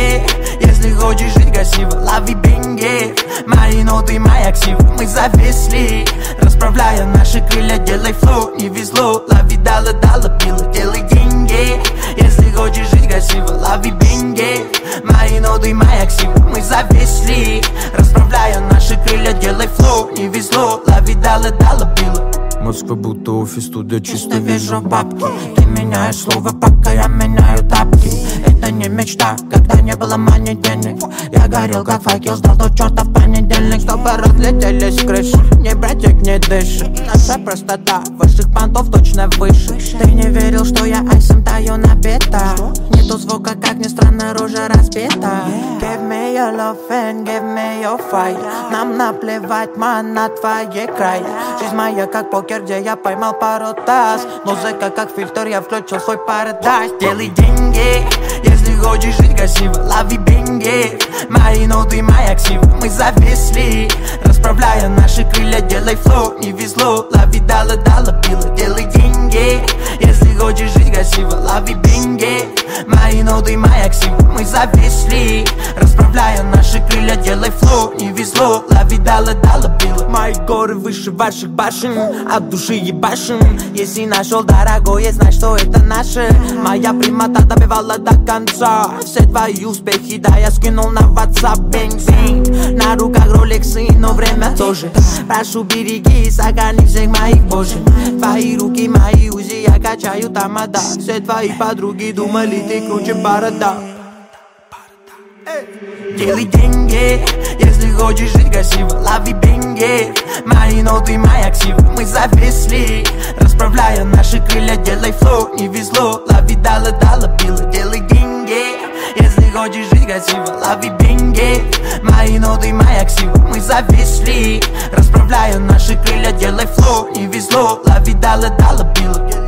деньги. Если хочешь жить красиво, лови бенги. Мои ноты, моя ксива, мы зависли. Расправляя наши крылья, делай флоу. Не везло, лови дала, пила, делай деньги. Если хочешь жить красиво, лови бенги. Мои ноты, моя ксива, мы зависли. Расправляя наши крылья, делай флоу. Не везло, лови дала, пила. Москва будто офис, туда чисто вижу бабки. Ты меняешь слово, пока я меняю тапки. Это не мечта, когда не было мани денег. Я горел как факел, ждал тот чертов понедельник. Чтобы разлетелись крыши, не братик не дышит. Наша простота, ваших понтов точно выше. Ты не верил, что я айсом таю на бета. Нету звука, как ни странно, рожа разбита. Give me your love and give me your fire. Нам наплевать, ман, на твои края. Жизнь моя как покер, где я поймал пару таз. Музыка как фильтр, я включил свой парадайз. Делай деньги, если хочешь жить красиво, лови бенги. Мои ноты, моя ксива, мы зависли. Расправляя наши крылья, делай флоу. Не везло, лови дала, пила, делай деньги. Если хочешь жить красиво, лови бенги. Мои ноты, моя ксива, мы зависли. Расправляя наши крылья, делай флоу. Не везло, лови дала, пила. Мои горы выше ваших башен, от души ебашен. Если нашел дорогое, знай, что это наше. Моя примата добивала до конца. Все твои успехи, да, я скинул на WhatsApp. Бэнг-бэнг, на руках роликсы, но время тоже. Прошу, береги, сохрани всех моих божий. Твои руки, мои узи, я качаю тамада. Все твои подруги думали, ты круче борода. Делай деньги, если хочешь жить красиво, лови бенги. Мои ноты, моя ксива, мы зависли. Расправляя наши крылья, делай флоу. Не везло, лови дала, пила, делай деньги. Если хочешь жить красиво, лови бенги. Мои ноты, моя ксива, мы зависли. Расправляя наши крылья, делай флоу. Не везло, лови дала, пила.